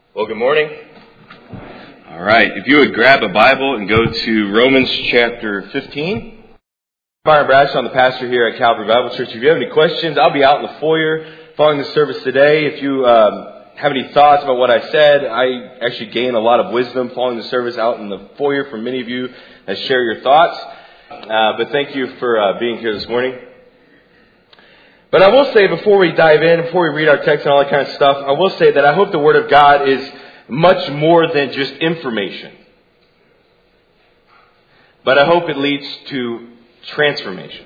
Well, good morning. All right, if you would grab a Bible and go to Romans chapter 15. Byron Bradshaw, I'm the pastor here at Calvary Bible Church. If you have any questions, I'll be out in the foyer following the service today. If you have any thoughts about what I said, I actually gain a lot of wisdom following the service out in the foyer from many of you that share your thoughts. But thank you for being here this morning. But I will say, before we dive in, before we read our text and all that kind of stuff, I will say that I hope the Word of God is much more than just information. But I hope it leads to transformation.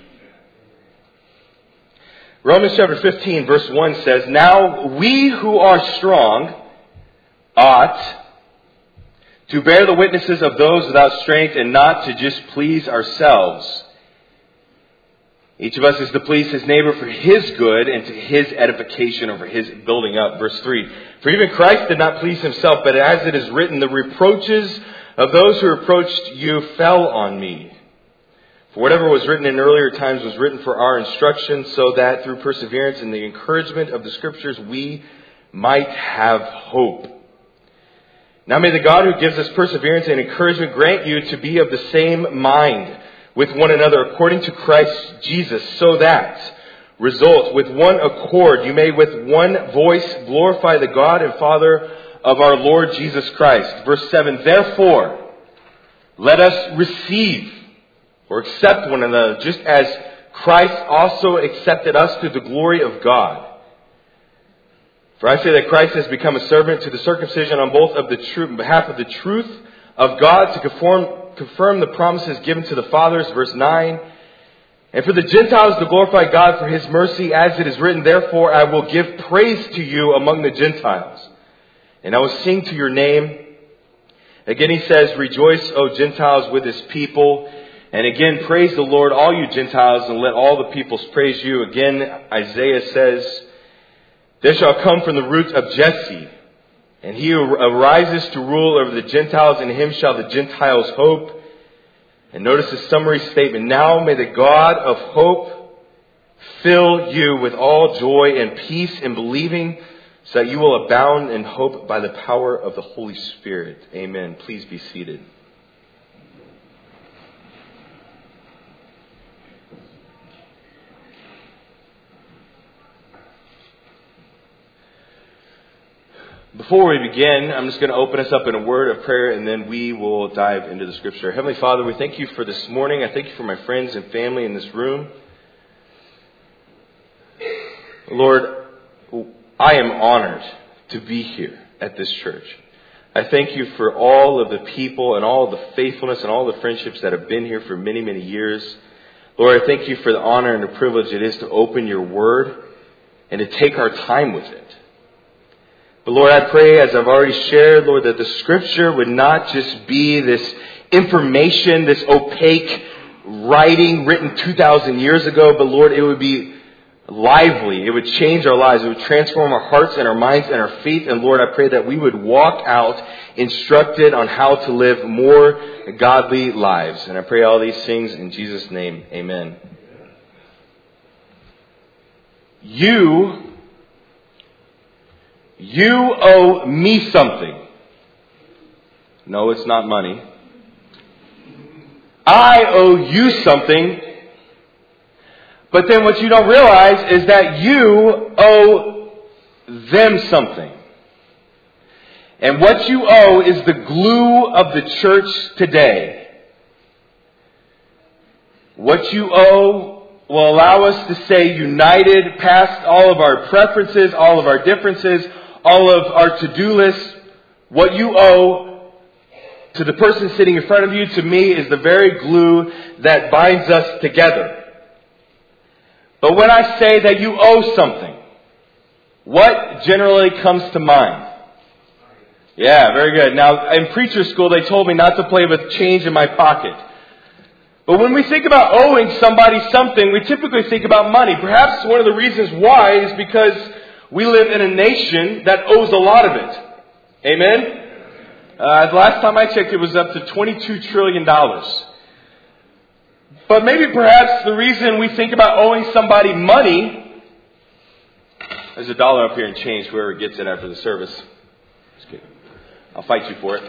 Romans chapter 15, verse 1 says, "Now we who are strong ought to bear the witnesses of those without strength and not to just please ourselves. Each of us is to please his neighbor for his good and to his edification or for his building up." Verse 3, "For even Christ did not please himself, but as it is written, the reproaches of those who reproached you fell on me. For whatever was written in earlier times was written for our instruction, so that through perseverance and the encouragement of the Scriptures we might have hope. Now may the God who gives us perseverance and encouragement grant you to be of the same mind with one another according to Christ Jesus, so that, result, with one accord, you may with one voice glorify the God and Father of our Lord Jesus Christ." Verse 7, "Therefore, let us receive or accept one another, just as Christ also accepted us to the glory of God. For I say that Christ has become a servant to the circumcision on behalf of the truth of God, to confirm the promises given to the fathers." Verse 9, "And for the Gentiles to glorify God for his mercy, as it is written, therefore I will give praise to you among the Gentiles, and I will sing to your name." Again he says, "Rejoice, O Gentiles, with his people." And again, "Praise the Lord, all you Gentiles, and let all the peoples praise you." Again, Isaiah says, "There shall come from the root of Jesse, and he who arises to rule over the Gentiles, in him shall the Gentiles hope." And notice the summary statement, "Now may the God of hope fill you with all joy and peace in believing, so that you will abound in hope by the power of the Holy Spirit." Amen. Please be seated. Before we begin, I'm just going to open us up in a word of prayer, and then we will dive into the Scripture. Heavenly Father, we thank you for this morning. I thank you for my friends and family in this room. Lord, I am honored to be here at this church. I thank you for all of the people and all of the faithfulness and all the friendships that have been here for many, many years. Lord, I thank you for the honor and the privilege it is to open your word and to take our time with it. But Lord, I pray, as I've already shared, Lord, that the Scripture would not just be this information, this opaque writing written 2,000 years ago, but Lord, it would be lively. It would change our lives. It would transform our hearts and our minds and our faith. And Lord, I pray that we would walk out instructed on how to live more godly lives. And I pray all these things in Jesus' name. Amen. You owe me something. No, it's not money. I owe you something. But then what you don't realize is that you owe them something. And what you owe is the glue of the church today. What you owe will allow us to stay united past all of our preferences, all of our differences, all of our to-do lists. What you owe to the person sitting in front of you, to me, is the very glue that binds us together. But when I say that you owe something, what generally comes to mind? Yeah, very good. Now, in preacher school, they told me not to play with change in my pocket. But when we think about owing somebody something, we typically think about money. Perhaps one of the reasons why is because we live in a nation that owes a lot of it. Amen? The last time I checked, it was up to $22 trillion. But maybe perhaps the reason we think about owing somebody money, there's $1 up here in change, whoever gets it after the service. Just kidding. I'll fight you for it.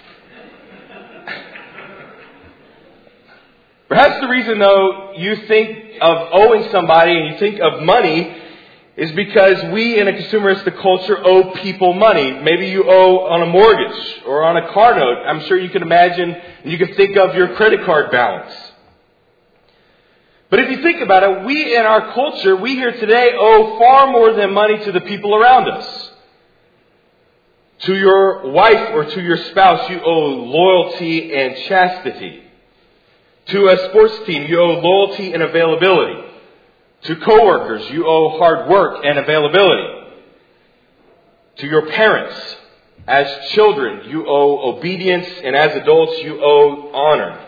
Perhaps the reason, though, you think of owing somebody and you think of money is because we in a consumeristic culture owe people money. Maybe you owe on a mortgage or on a car note. I'm sure you can imagine, you can think of your credit card balance. But if you think about it, we in our culture, we here today owe far more than money to the people around us. To your wife or to your spouse, you owe loyalty and chastity. To a sports team, you owe loyalty and availability. To coworkers, you owe hard work and availability. To your parents, as children, you owe obedience, and as adults, you owe honor.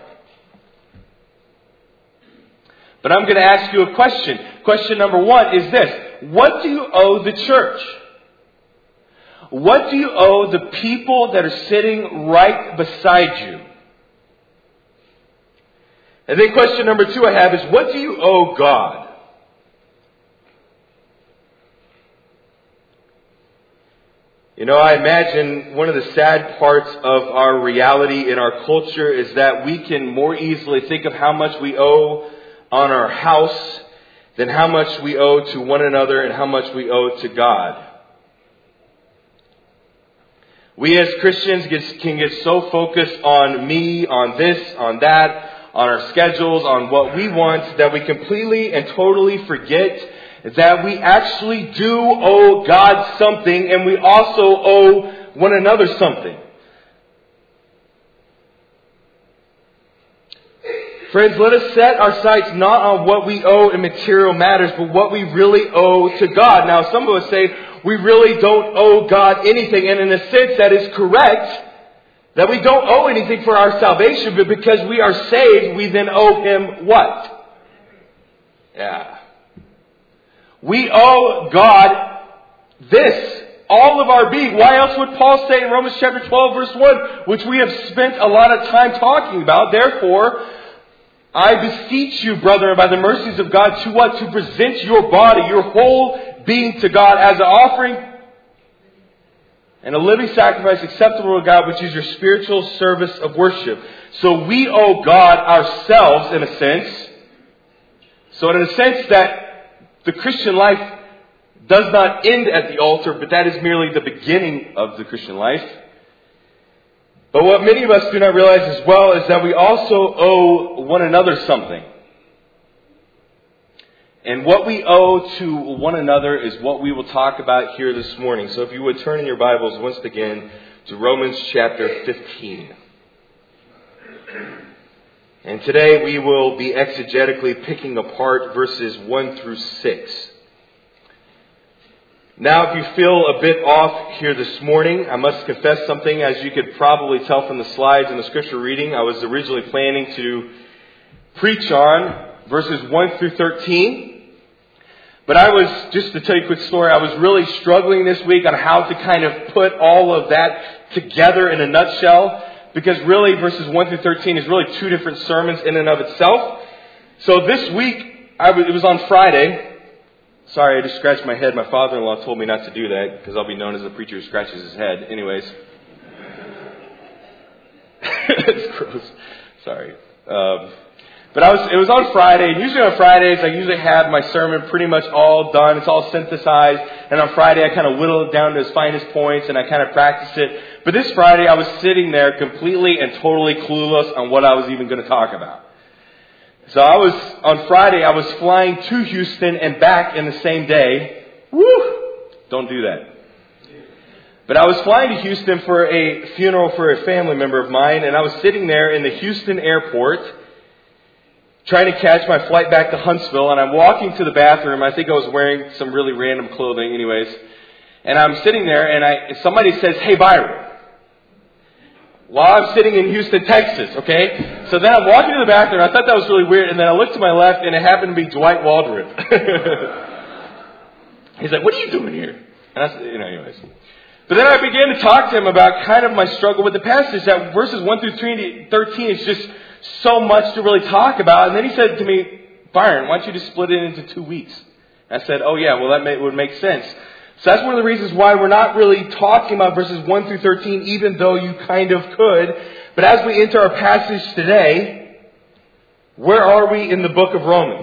But I'm going to ask you a question. Question number one is this. What do you owe the church? What do you owe the people that are sitting right beside you? And then question number two I have is, what do you owe God? You know, I imagine one of the sad parts of our reality in our culture is that we can more easily think of how much we owe on our house than how much we owe to one another and how much we owe to God. We as Christians can get so focused on me, on this, on that, on our schedules, on what we want, that we completely and totally forget that we actually do owe God something, and we also owe one another something. Friends, let us set our sights not on what we owe in material matters, but what we really owe to God. Now, some of us say we really don't owe God anything, and in a sense that is correct, that we don't owe anything for our salvation, but because we are saved, we then owe Him what? Yeah. We owe God this, all of our being. Why else would Paul say in Romans chapter 12, verse 1, which we have spent a lot of time talking about, therefore, I beseech you, brethren, by the mercies of God, to what? To present your body, your whole being to God as an offering and a living sacrifice acceptable to God, which is your spiritual service of worship. So we owe God ourselves in a sense. So in a sense that the Christian life does not end at the altar, but that is merely the beginning of the Christian life. But what many of us do not realize as well is that we also owe one another something. And what we owe to one another is what we will talk about here this morning. So if you would turn in your Bibles once again to Romans chapter 15. And today we will be exegetically picking apart verses 1 through 6. Now, if you feel a bit off here this morning, I must confess something. As you could probably tell from the slides and the scripture reading, I was originally planning to preach on verses 1 through 13. But just to tell you a quick story, I was really struggling this week on how to kind of put all of that together in a nutshell. Because really, verses 1 through 13 is really two different sermons in and of itself. So this week, it was on Friday. Sorry, I just scratched my head. My father-in-law told me not to do that because I'll be known as the preacher who scratches his head. Anyways. It's gross. Sorry. But it was on Friday. And usually on Fridays, I usually have my sermon pretty much all done. It's all synthesized. And on Friday, I kind of whittle it down to its finest points and I kind of practice it. But this Friday, I was sitting there completely and totally clueless on what I was even going to talk about. So on Friday, I was flying to Houston and back in the same day. Woo! Don't do that. But I was flying to Houston for a funeral for a family member of mine, and I was sitting there in the Houston airport trying to catch my flight back to Huntsville, and I'm walking to the bathroom. I think I was wearing some really random clothing anyways. And I'm sitting there, and somebody says, "Hey, Byron." While I'm sitting in Houston, Texas, okay? So then I'm walking to the bathroom. I thought that was really weird. And then I looked to my left, and it happened to be Dwight Waldron. He's like, "What are you doing here?" And I said, anyways. But then I began to talk to him about kind of my struggle with the passage. That verses 1 through 13 is just so much to really talk about. And then he said to me, "Byron, why don't you just split it into 2 weeks?" And I said, "Oh, yeah, well, that would make sense." So that's one of the reasons why we're not really talking about verses 1 through 13, even though you kind of could. But as we enter our passage today, where are we in the book of Romans?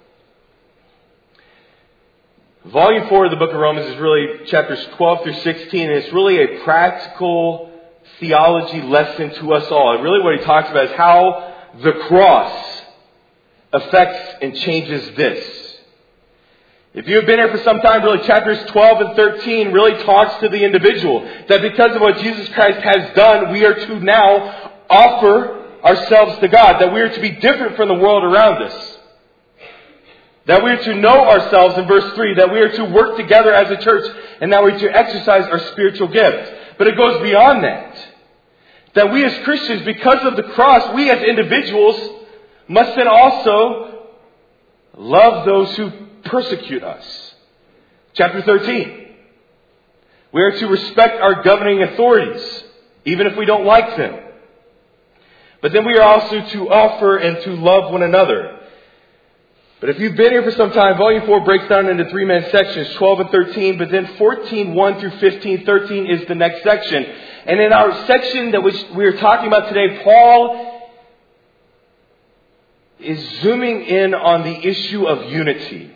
Volume 4 of the book of Romans is really chapters 12 through 16, and it's really a practical theology lesson to us all. And really what he talks about is how the cross affects and changes this. If you have been here for some time, really chapters 12 and 13 really talks to the individual. That because of what Jesus Christ has done, we are to now offer ourselves to God. That we are to be different from the world around us. That we are to know ourselves in verse 3. That we are to work together as a church. And that we are to exercise our spiritual gifts. But it goes beyond that. That we as Christians, because of the cross, we as individuals must then also love those who persecute us. Chapter 13. We are to respect our governing authorities, even if we don't like them. But then we are also to offer and to love one another. But if you've been here for some time, Volume 4 breaks down into three main sections, 12 and 13, but then 14, 1 through 15, 13 is the next section. And in our section that we are talking about today, Paul is zooming in on the issue of unity.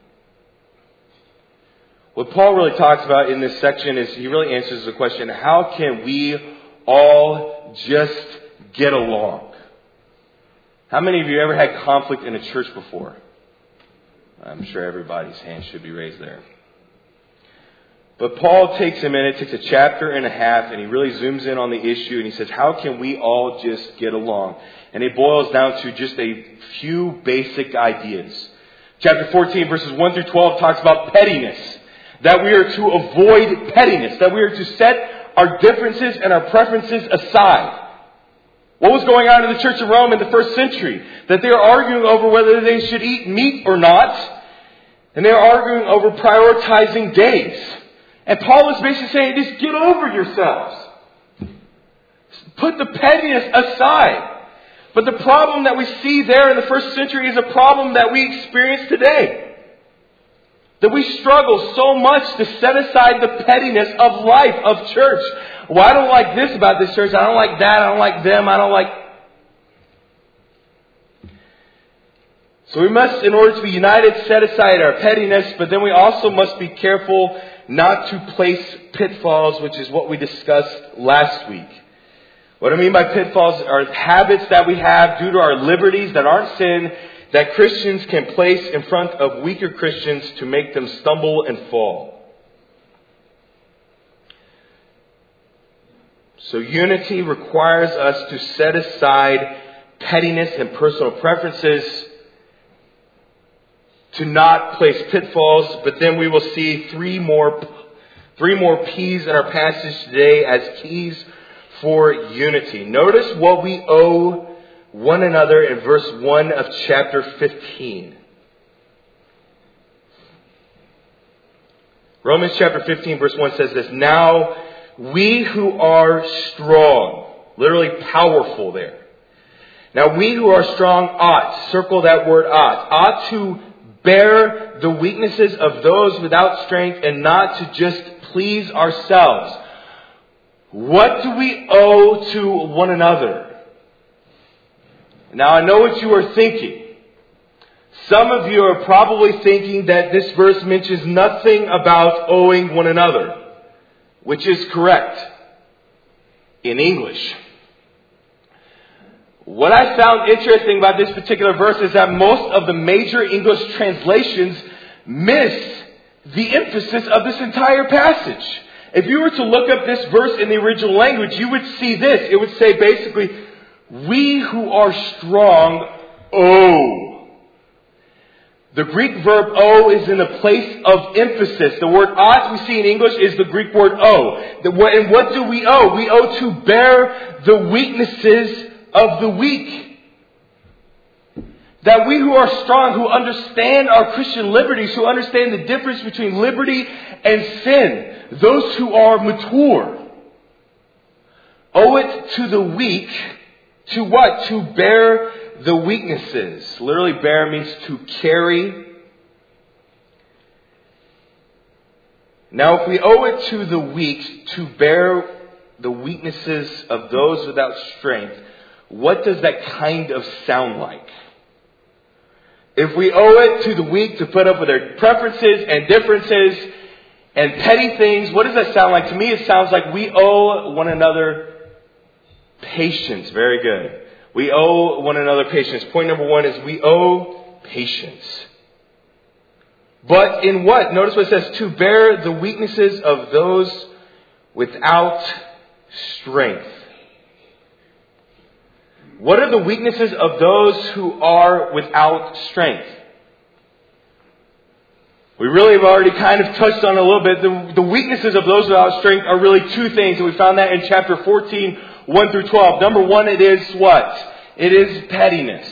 What Paul really talks about in this section is he really answers the question, how can we all just get along? How many of you ever had conflict in a church before? I'm sure everybody's hand should be raised there. But Paul takes a chapter and a half, and he really zooms in on the issue, and he says, how can we all just get along? And it boils down to just a few basic ideas. Chapter 14, verses 1 through 12 talks about pettiness. That we are to avoid pettiness. That we are to set our differences and our preferences aside. What was going on in the Church of Rome in the first century? That they were arguing over whether they should eat meat or not. And they were arguing over prioritizing days. And Paul is basically saying, just get over yourselves. Put the pettiness aside. But the problem that we see there in the first century is a problem that we experience today. That we struggle so much to set aside the pettiness of life, of church. Well, I don't like this about this church. I don't like that. I don't like them. I don't like... So we must, in order to be united, set aside our pettiness. But then we also must be careful not to place pitfalls, which is what we discussed last week. What I mean by pitfalls are habits that we have due to our liberties that aren't sin, that Christians can place in front of weaker Christians to make them stumble and fall. So unity requires us to set aside pettiness and personal preferences, to not place pitfalls, but then we will see three more P's in our passage today as keys for unity. Notice what we owe one another in verse 1 of chapter 15. Romans chapter 15 verse 1 says this, now we who are strong, literally powerful there. Now we who are strong ought, circle that word ought to bear the weaknesses of those without strength and not to just please ourselves. What do we owe to one another? Now I know what you are thinking. Some of you are probably thinking that this verse mentions nothing about owing one another, which is correct in English. What I found interesting about this particular verse is that most of the major English translations miss the emphasis of this entire passage. If you were to look up this verse in the original language, you would see this. It would say basically, we who are strong owe. The Greek verb owe is in the place of emphasis. The word ought we see in English is the Greek word owe. And what do we owe? We owe to bear the weaknesses of the weak. That we who are strong, who understand our Christian liberties, who understand the difference between liberty and sin, those who are mature, owe it to the weak. To what? To bear the weaknesses. Literally bear means to carry. Now, if we owe it to the weak to bear the weaknesses of those without strength, what does that kind of sound like? If we owe it to the weak to put up with their preferences and differences and petty things, what does that sound like? To me, it sounds like we owe one another patience. Very good. We owe one another patience. Point number one is we owe patience. But in what? Notice what it says, to bear the weaknesses of those without strength. What are the weaknesses of those who are without strength? We really have already kind of touched on it a little bit. The weaknesses of those without strength are really two things. And we found that in chapter 14, 1 through 12. Number one, it is what? It is pettiness.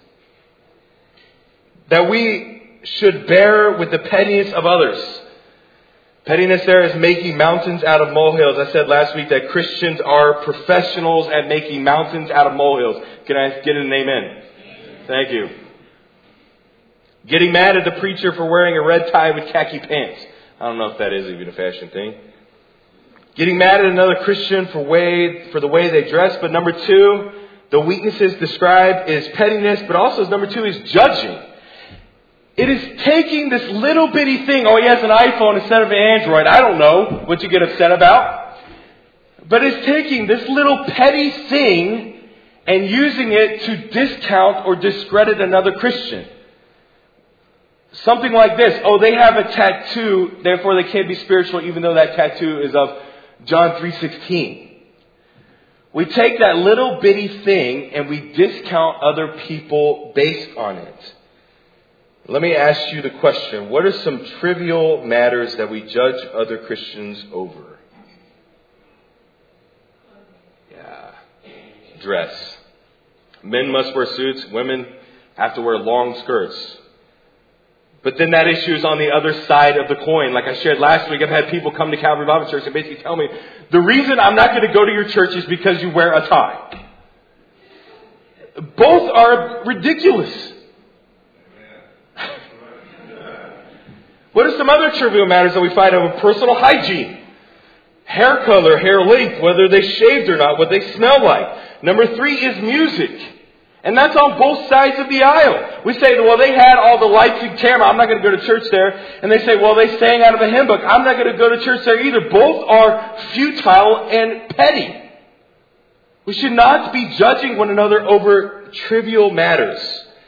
That we should bear with the pettiness of others. Pettiness there is making mountains out of molehills. I said last week that Christians are professionals at making mountains out of molehills. Can I get an amen? Thank you. Getting mad at the preacher for wearing a red tie with khaki pants. I don't know if that is even a fashion thing. Getting mad at another Christian for the way they dress. But number two, the weaknesses described is pettiness, but also number two is judging. It is taking this little bitty thing. Oh, he has an iPhone instead of an Android. I don't know what you get upset about. But it's taking this little petty thing and using it to discount or discredit another Christian. Something like this. Oh, they have a tattoo, therefore they can't be spiritual, even though that tattoo is of John 3:16. We take that little bitty thing and we discount other people based on it. Let me ask you the question. What are some trivial matters that we judge other Christians over? Yeah. Dress. Men must wear suits. Women have to wear long skirts. But then that issue is on the other side of the coin. Like I shared last week, I've had people come to Calvary Bible Church and basically tell me, the reason I'm not going to go to your church is because you wear a tie. Both are ridiculous. What are some other trivial matters that we find over personal hygiene? Hair color, hair length, whether they shaved or not, what they smell like. Number three is music. And that's on both sides of the aisle. We say, well, they had all the lights and camera. I'm not going to go to church there. And they say, well, they sang out of a hymn book. I'm not going to go to church there either. Both are futile and petty. We should not be judging one another over trivial matters.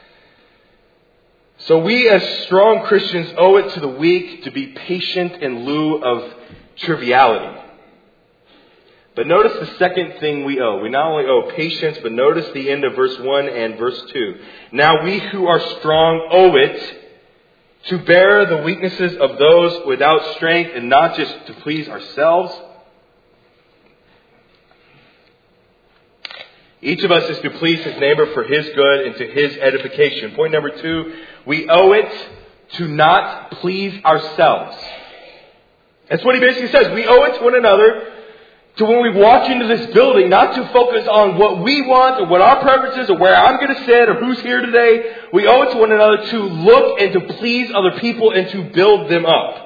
So we as strong Christians owe it to the weak to be patient in lieu of triviality. But notice the second thing we owe. We not only owe patience, but notice the end of verse 1 and verse 2. Now we who are strong owe it to bear the weaknesses of those without strength and not just to please ourselves. Each of us is to please his neighbor for his good and to his edification. Point number 2, we owe it to not please ourselves. That's what he basically says. We owe it to one another to when we walk into this building, not to focus on what we want or what our preferences or where I'm going to sit or who's here today. We owe it to one another to look and to please other people and to build them up.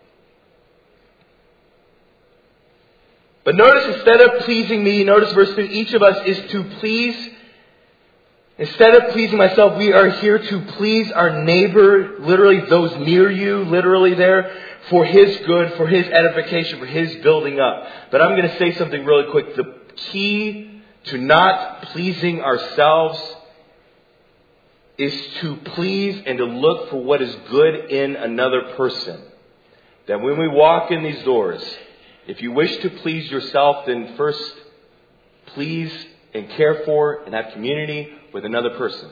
But notice, instead of pleasing me, notice verse 3, each of us is to please. Instead of pleasing myself, we are here to please our neighbor, literally those near you, literally there, for his good, for his edification, for his building up. But I'm going to say something really quick. The key to not pleasing ourselves is to please and to look for what is good in another person. That when we walk in these doors, if you wish to please yourself, then first please and care for and have community with another person.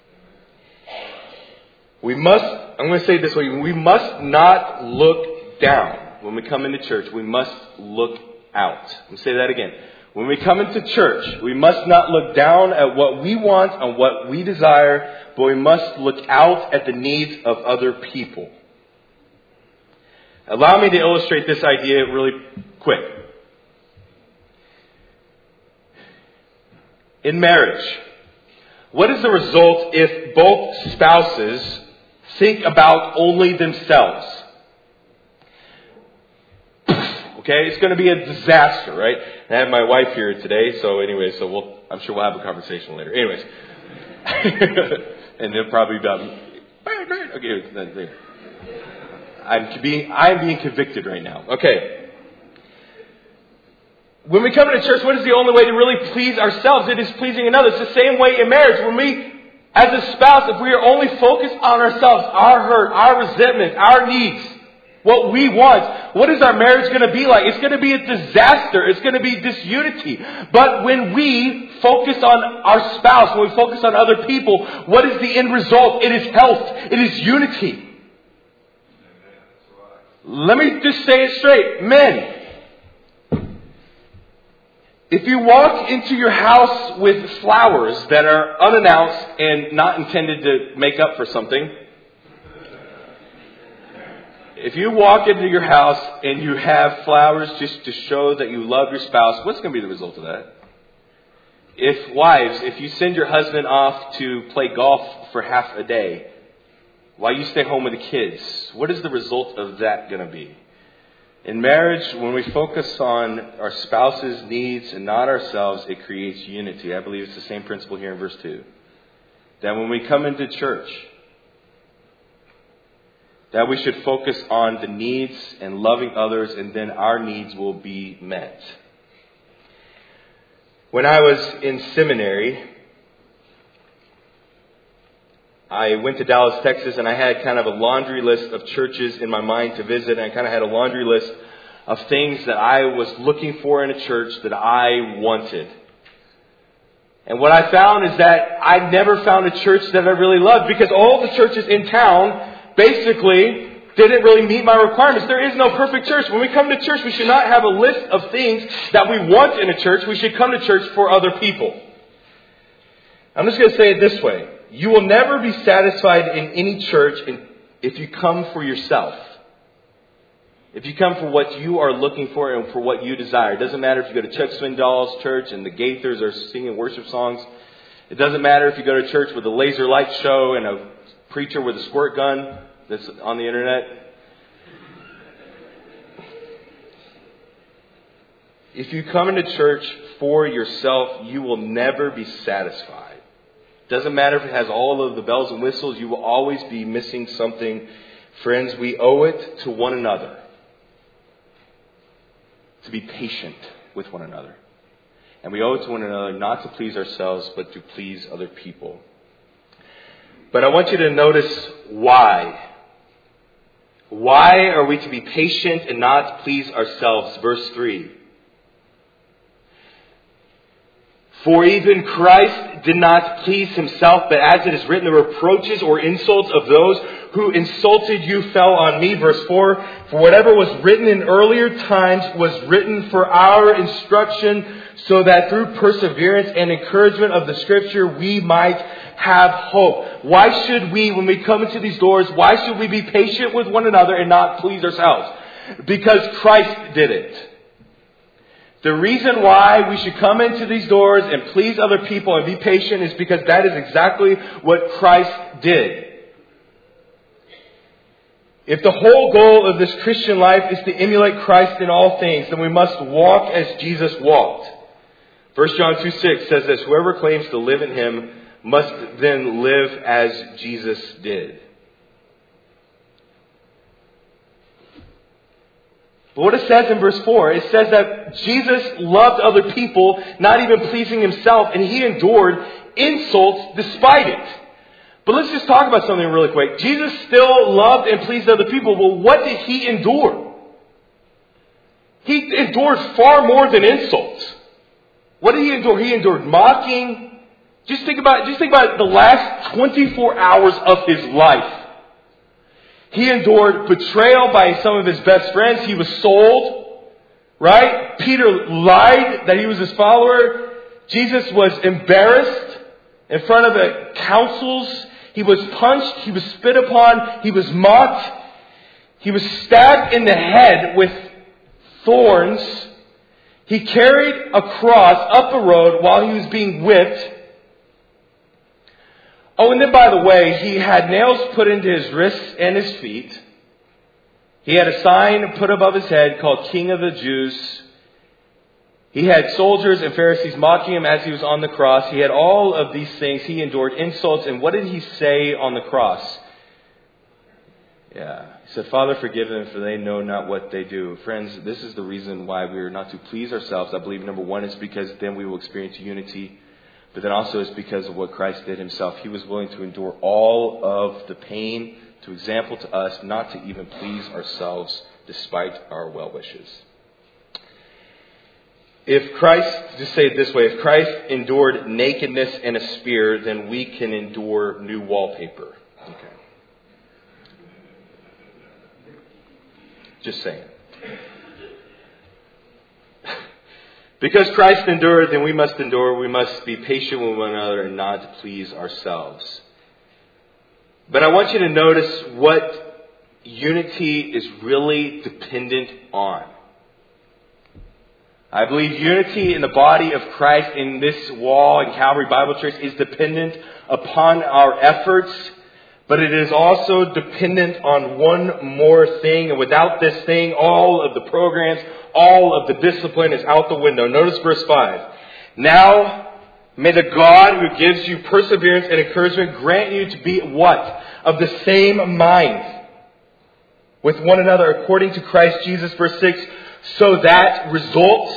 I'm going to say it this way, we must not look down when we come into church. We must look out. Let me say that again. When we come into church, we must not look down at what we want and what we desire, but we must look out at the needs of other people. Allow me to illustrate this idea really quick. In marriage, what is the result if both spouses think about only themselves? Okay? It's going to be a disaster, right? And I have my wife here today, so anyway, I'm sure we'll have a conversation later. Anyways. And they'll probably be about, okay, I'm being convicted right now. Okay. When we come into church, what is the only way to really please ourselves? It is pleasing another. It's the same way in marriage. When we, as a spouse, if we are only focused on ourselves, our hurt, our resentment, our needs, what we want, what is our marriage going to be like? It's going to be a disaster. It's going to be disunity. But when we focus on our spouse, when we focus on other people, what is the end result? It is health. It is unity. Let me just say it straight. Men, if you walk into your house with flowers that are unannounced and not intended to make up for something, if you walk into your house and you have flowers just to show that you love your spouse, what's going to be the result of that? If you send your husband off to play golf for half a day while you stay home with the kids, what is the result of that going to be? In marriage, when we focus on our spouse's needs and not ourselves, it creates unity. I believe it's the same principle here in verse 2. That when we come into church, that we should focus on the needs and loving others, and then our needs will be met. When I was in seminary, I went to Dallas, Texas, and I had kind of a laundry list of churches in my mind to visit. And I kind of had a laundry list of things that I was looking for in a church that I wanted. And what I found is that I never found a church that I really loved, because all the churches in town basically didn't really meet my requirements. There is no perfect church. When we come to church, we should not have a list of things that we want in a church. We should come to church for other people. I'm just going to say it this way. You will never be satisfied in any church if you come for yourself. If you come for what you are looking for and for what you desire. It doesn't matter if you go to Chuck Swindoll's church and the Gaithers are singing worship songs. It doesn't matter if you go to church with a laser light show and a preacher with a squirt gun that's on the internet. If you come into church for yourself, you will never be satisfied. Doesn't matter if it has all of the bells and whistles, you will always be missing something. Friends, we owe it to one another to be patient with one another. And we owe it to one another not to please ourselves, but to please other people. But I want you to notice why. Why are we to be patient and not to please ourselves? Verse 3. For even Christ did not please himself, but as it is written, the reproaches or insults of those who insulted you fell on me. Verse 4, for whatever was written in earlier times was written for our instruction, so that through perseverance and encouragement of the Scripture we might have hope. Why should we, when we come into these doors, why should we be patient with one another and not please ourselves? Because Christ did it. The reason why we should come into these doors and please other people and be patient is because that is exactly what Christ did. If the whole goal of this Christian life is to emulate Christ in all things, then we must walk as Jesus walked. 1 John 2:6 says this, whoever claims to live in him must then live as Jesus did. But what it says in verse 4, it says that Jesus loved other people, not even pleasing himself, and he endured insults despite it. But let's just talk about something really quick. Jesus still loved and pleased other people. Well, what did he endure? He endured far more than insults. What did he endure? He endured mocking. Just think about the last 24 hours of his life. He endured betrayal by some of his best friends. He was sold, right? Peter lied that he was his follower. Jesus was embarrassed in front of the councils. He was punched. He was spit upon. He was mocked. He was stabbed in the head with thorns. He carried a cross up a road while he was being whipped. Oh, and then by the way, he had nails put into his wrists and his feet. He had a sign put above his head called King of the Jews. He had soldiers and Pharisees mocking him as he was on the cross. He had all of these things. He endured insults. And what did he say on the cross? Yeah. He said, Father, forgive them, for they know not what they do. Friends, this is the reason why we are not to please ourselves. I believe, number one, is because then we will experience unity. But then also it's because of what Christ did himself. He was willing to endure all of the pain to example to us not to even please ourselves despite our well wishes. If Christ, just say it this way, if Christ endured nakedness and a spear, then we can endure new wallpaper. Okay. Just saying. Because Christ endured, then we must endure. We must be patient with one another and not to please ourselves. But I want you to notice what unity is really dependent on. I believe unity in the body of Christ in this wall in Calvary Bible Church is dependent upon our efforts, but it is also dependent on one more thing. And without this thing, all of the programs, all of the discipline is out the window. Notice verse 5. Now, may the God who gives you perseverance and encouragement grant you to be what? Of the same mind with one another according to Christ Jesus. Verse 6. So that results,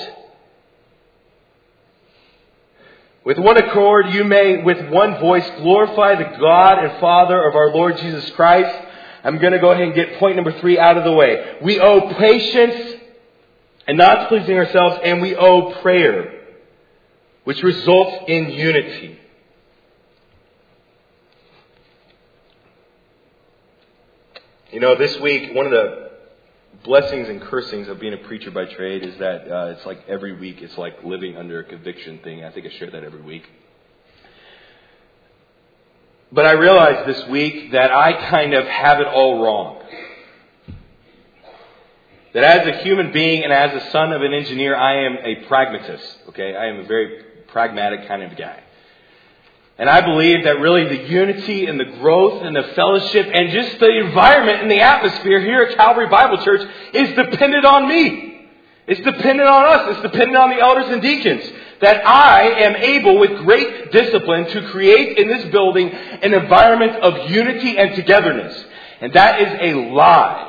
with one accord, you may with one voice glorify the God and Father of our Lord Jesus Christ. I'm going to go ahead and get point number 3 out of the way. We owe patience and not pleasing ourselves, and we owe prayer, which results in unity. You know, this week, one of the blessings and cursings of being a preacher by trade is that it's like every week it's like living under a conviction thing. I think I share that every week. But I realized this week that I kind of have it all wrong. That as a human being and as a son of an engineer, I am a pragmatist. Okay, I am a very pragmatic kind of guy. And I believe that really the unity and the growth and the fellowship and just the environment and the atmosphere here at Calvary Bible Church is dependent on me. It's dependent on us. It's dependent on the elders and deacons. That I am able with great discipline to create in this building an environment of unity and togetherness. And that is a lie.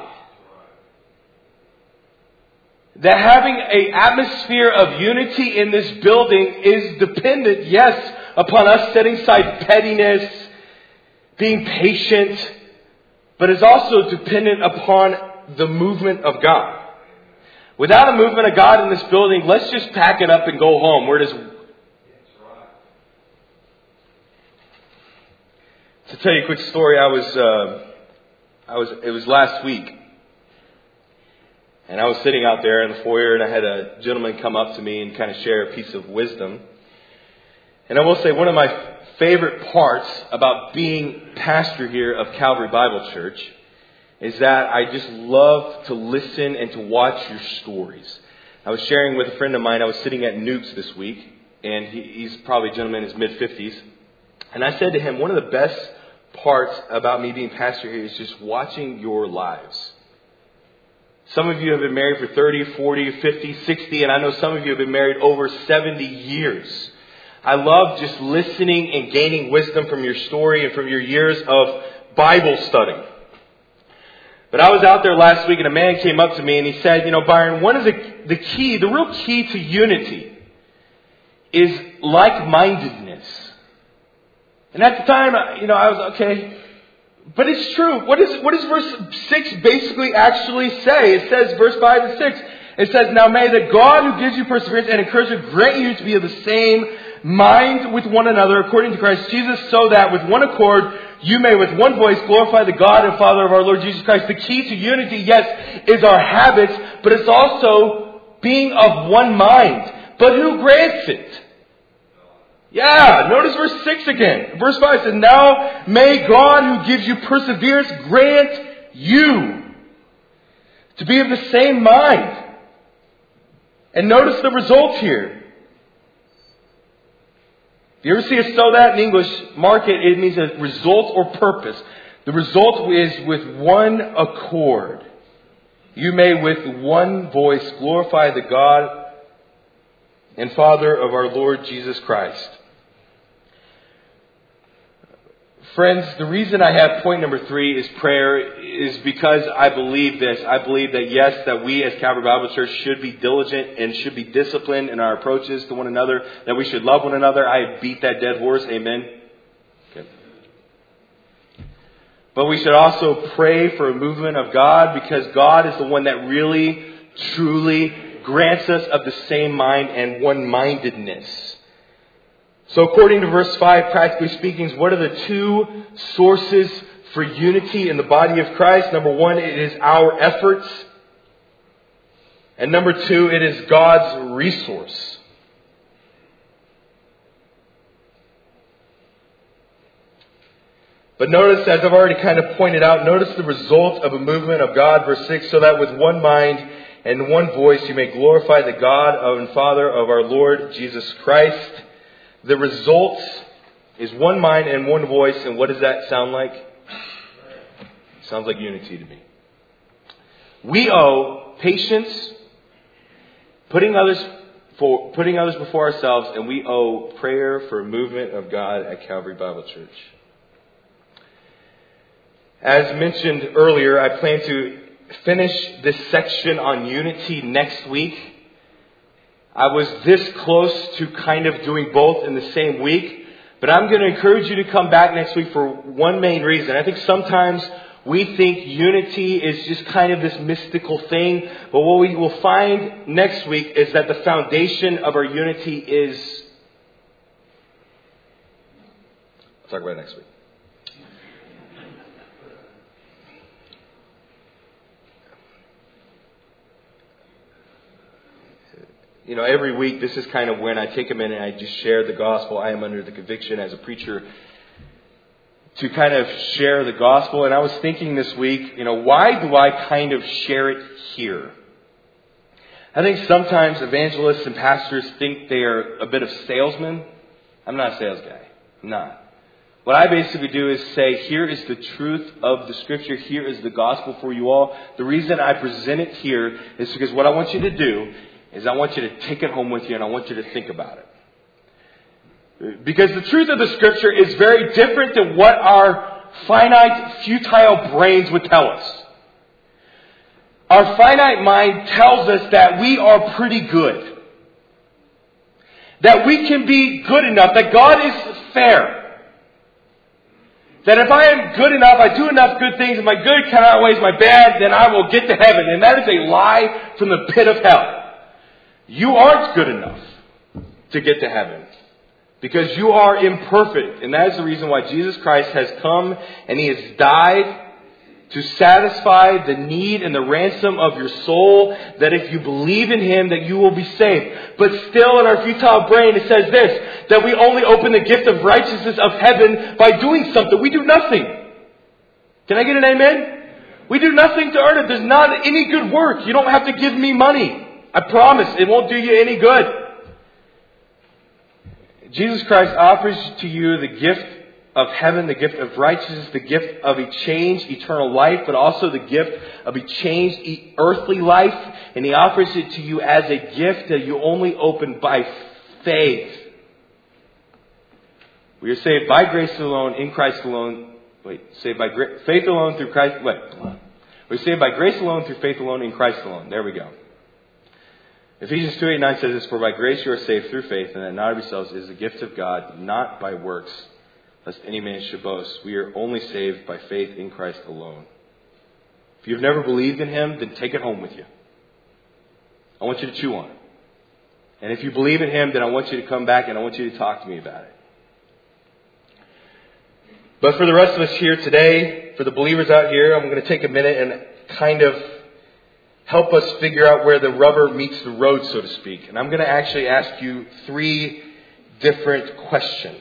That having an atmosphere of unity in this building is dependent, yes, upon us setting aside pettiness, being patient, but is also dependent upon the movement of God. Without a movement of God in this building, let's just pack it up and go home. Where does... To tell you a quick story, it was last week. And I was sitting out there in the foyer and I had a gentleman come up to me and kind of share a piece of wisdom. And I will say one of my favorite parts about being pastor here of Calvary Bible Church is that I just love to listen and to watch your stories. I was sharing with a friend of mine, I was sitting at Nukes this week, and he's probably a gentleman in his mid-50s. And I said to him, one of the best parts about me being pastor here is just watching your lives. Some of you have been married for 30, 40, 50, 60, and I know some of you have been married over 70 years. I love just listening and gaining wisdom from your story and from your years of Bible study. But I was out there last week and a man came up to me and he said, you know, Byron, one of the real key to unity is like-mindedness. And at the time, I was okay. But it's true. What does verse 6 basically actually say? It says, verse 5 and 6, it says, now may the God who gives you perseverance and encouragement grant you to be of the same mind with one another according to Christ Jesus, so that with one accord you may with one voice glorify the God and Father of our Lord Jesus Christ. The key to unity, yes, is our habits, but it's also being of one mind. But who grants it? Yeah, notice verse 6 again. Verse 5 says, now may God who gives you perseverance grant you to be of the same mind. And notice the result here. If you ever see a "so that" in English, mark it. It means a result or purpose. The result is with one accord. you may with one voice glorify the God and Father of our Lord Jesus Christ. Friends, the reason I have point number 3 is prayer is because I believe this. I believe that yes, that we as Calvary Bible Church should be diligent and should be disciplined in our approaches to one another, that we should love one another. I beat that dead horse. Amen. Okay. But we should also pray for a movement of God, because God is the one that really, truly grants us of the same mind and one-mindedness. So according to verse 5, practically speaking, what are the 2 sources for unity in the body of Christ? Number 1, it is our efforts. And number 2, it is God's resource. But notice, as I've already kind of pointed out, notice the result of a movement of God. Verse 6, so that with one mind and one voice you may glorify the God and Father of our Lord Jesus Christ. The result is one mind and one voice. And what does that sound like? It sounds like unity to me. We owe patience, putting others before ourselves, and we owe prayer for a movement of God at Calvary Bible Church. As mentioned earlier, I plan to finish this section on unity next week. I was this close to kind of doing both in the same week, but I'm going to encourage you to come back next week for one main reason. I think sometimes we think unity is just kind of this mystical thing, but what we will find next week is that the foundation of our unity is... I'll talk about it next week. You know, every week, this is kind of when I take a minute and I just share the gospel. I am under the conviction as a preacher to kind of share the gospel. And I was thinking this week, why do I kind of share it here? I think sometimes evangelists and pastors think they are a bit of salesmen. I'm not a sales guy. I'm not. What I basically do is say, here is the truth of the Scripture. Here is the gospel for you all. The reason I present it here is because what I want you to do is I want you to take it home with you, and I want you to think about it. Because the truth of the Scripture is very different than what our finite, futile brains would tell us. Our finite mind tells us that we are pretty good. That we can be good enough, that God is fair. That if I am good enough, I do enough good things, and my good kind of outweighs my bad, then I will get to heaven. And that is a lie from the pit of hell. You aren't good enough to get to heaven because you are imperfect. And that is the reason why Jesus Christ has come and He has died to satisfy the need and the ransom of your soul, that if you believe in Him, that you will be saved. But still in our futile brain, it says this, that we only open the gift of righteousness of heaven by doing something. We do nothing. Can I get an amen? We do nothing to earn it. There's not any good work. You don't have to give me money. I promise it won't do you any good. Jesus Christ offers to you the gift of heaven, the gift of righteousness, the gift of a changed eternal life, but also the gift of a changed earthly life. And He offers it to you as a gift that you only open by faith. We are saved by grace alone, in Christ alone. Saved by faith alone through Christ. We're saved by grace alone, through faith alone, in Christ alone. There we go. Ephesians 2:8-9 says this, for by grace you are saved through faith, and that not of yourselves is the gift of God, not by works, lest any man should boast. We are only saved by faith in Christ alone. If you've never believed in Him, then take it home with you. I want you to chew on it. And if you believe in Him, then I want you to come back and I want you to talk to me about it. But for the rest of us here today, for the believers out here, I'm going to take a minute and kind of help us figure out where the rubber meets the road, so to speak. And I'm going to actually ask you 3 different questions.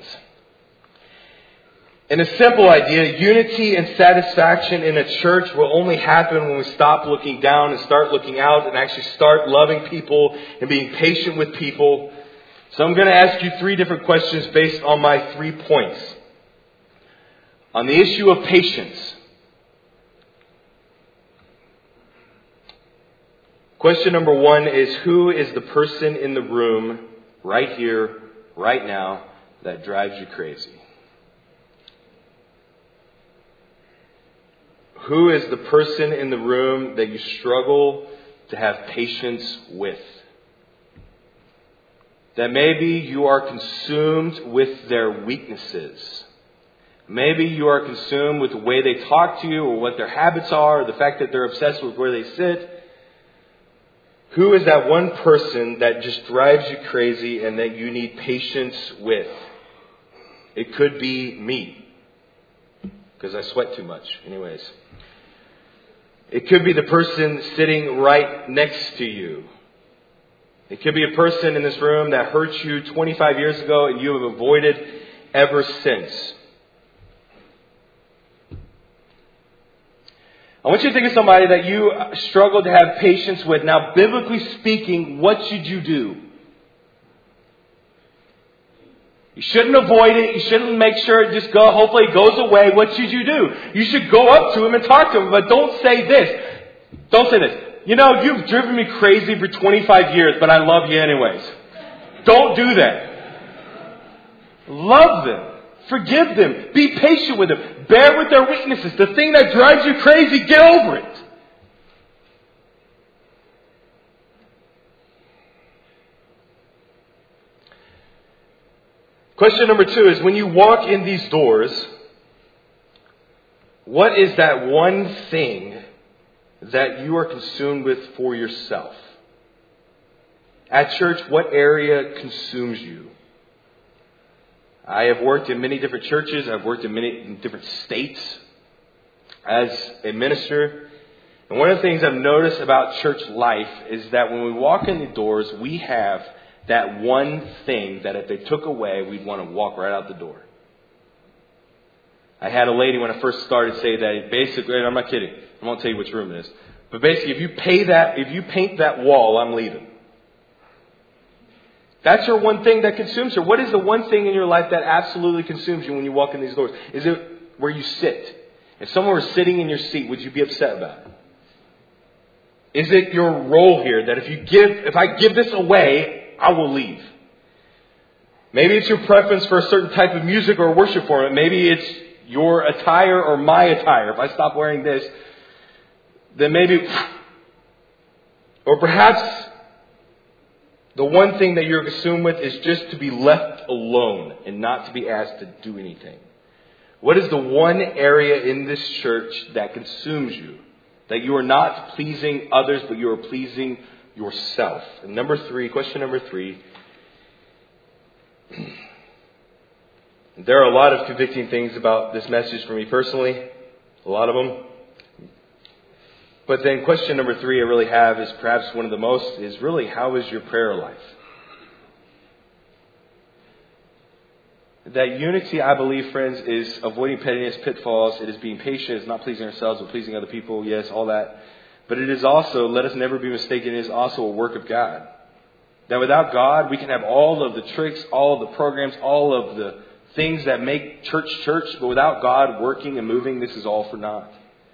In a simple idea, unity and satisfaction in a church will only happen when we stop looking down and start looking out and actually start loving people and being patient with people. So I'm going to ask you 3 different questions based on my 3 points. On the issue of patience, Question number 1 is, who is the person in the room right here, right now, that drives you crazy? Who is the person in the room that you struggle to have patience with? That maybe you are consumed with their weaknesses. Maybe you are consumed with the way they talk to you or what their habits are or the fact that they're obsessed with where they sit. Who is that one person that just drives you crazy and that you need patience with? It could be me, because I sweat too much. Anyways. It could be the person sitting right next to you. It could be a person in this room that hurt you 25 years ago and you have avoided ever since. I want you to think of somebody that you struggle to have patience with. Now, biblically speaking, what should you do? You shouldn't avoid it. You shouldn't make sure it just hopefully it goes away. What should you do? You should go up to him and talk to him. But don't say this. Don't say this. You know, you've driven me crazy for 25 years, but I love you anyways. Don't do that. Love them. Forgive them. Be patient with them. Bear with their weaknesses. The thing that drives you crazy, get over it. Question number 2 is, when you walk in these doors, what is that one thing that you are consumed with for yourself? At church, what area consumes you? I have worked in many different churches. I've worked in many different states as a minister. And one of the things I've noticed about church life is that when we walk in the doors, we have that one thing that if they took away, we'd want to walk right out the door. I had a lady when I first started say that basically, and I'm not kidding, I won't tell you which room it is, but basically if you paint that wall, I'm leaving. That's your one thing that consumes her. What is the one thing in your life that absolutely consumes you when you walk in these doors? Is it where you sit? If someone were sitting in your seat, would you be upset about it? Is it your role here that if I give this away, I will leave? Maybe it's your preference for a certain type of music or worship format. Maybe it's your attire or my attire. If I stop wearing this, then maybe... Or perhaps the one thing that you're consumed with is just to be left alone and not to be asked to do anything. What is the one area in this church that consumes you? That you are not pleasing others, but you are pleasing yourself. And question number 3. There are a lot of convicting things about this message for me personally. A lot of them. But then question number 3 I really have is perhaps one of the most, is really, how is your prayer life? That unity, I believe, friends, is avoiding pettiness, pitfalls. It is being patient. It's not pleasing ourselves but pleasing other people. Yes, all that. But it is also, let us never be mistaken, it is also a work of God. That without God, we can have all of the tricks, all of the programs, all of the things that make church, but without God working and moving, this is all for naught.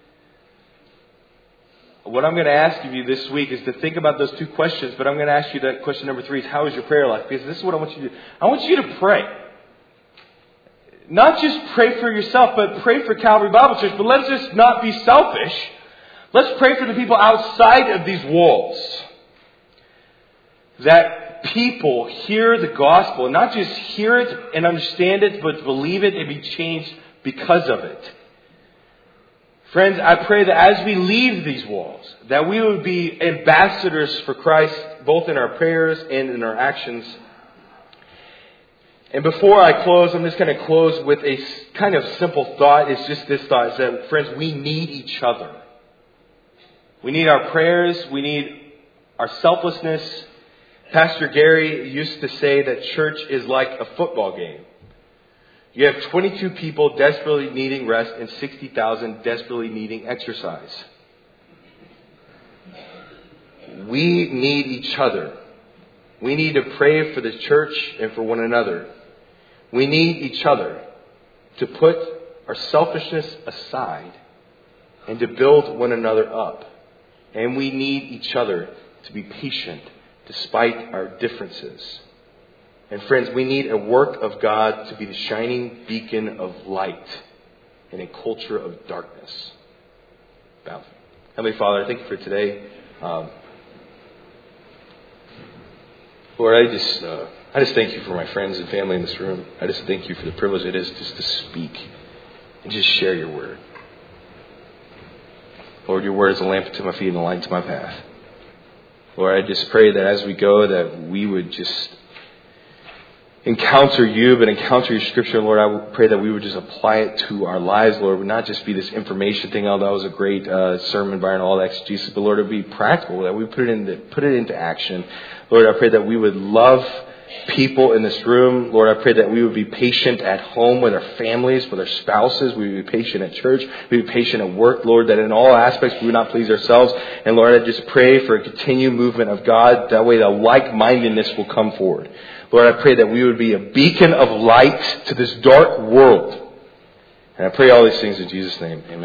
What I'm going to ask of you this week is to think about those 2 questions, but I'm going to ask you that question number 3 is, how is your prayer life? Because this is what I want you to do. I want you to pray. Not just pray for yourself, but pray for Calvary Bible Church. But let's just not be selfish. Let's pray for the people outside of these walls. That people hear the gospel, and not just hear it and understand it, but believe it and be changed because of it. Friends, I pray that as we leave these walls, that we would be ambassadors for Christ, both in our prayers and in our actions. And before I close, I'm just going to close with a kind of simple thought. It's just this thought, is that, friends, we need each other. We need our prayers. We need our selflessness. Pastor Gary used to say that church is like a football game. You have 22 people desperately needing rest and 60,000 desperately needing exercise. We need each other. We need to pray for the church and for one another. We need each other to put our selfishness aside and to build one another up. And we need each other to be patient despite our differences. And friends, we need a work of God to be the shining beacon of light in a culture of darkness. Bow. Heavenly Father, I thank you for today. Lord, I just thank you for my friends and family in this room. I just thank you for the privilege it is just to speak and just share your word. Lord, your word is a lamp to my feet and a light to my path. Lord, I just pray that as we go, that we would just encounter you, but encounter your scripture. Lord, I pray that we would just apply it to our lives. Lord, it would not just be this information thing. Oh, that was a great sermon, Byron, all that exegesis. But Lord, it would be practical, that we put it into action. Lord, I pray that we would love people in this room. Lord, I pray that we would be patient at home with our families, with our spouses. We would be patient at church. We would be patient at work. Lord, that in all aspects we would not please ourselves. And Lord, I just pray for a continued movement of God. That way the like-mindedness will come forward. Lord, I pray that we would be a beacon of light to this dark world. And I pray all these things in Jesus' name. Amen.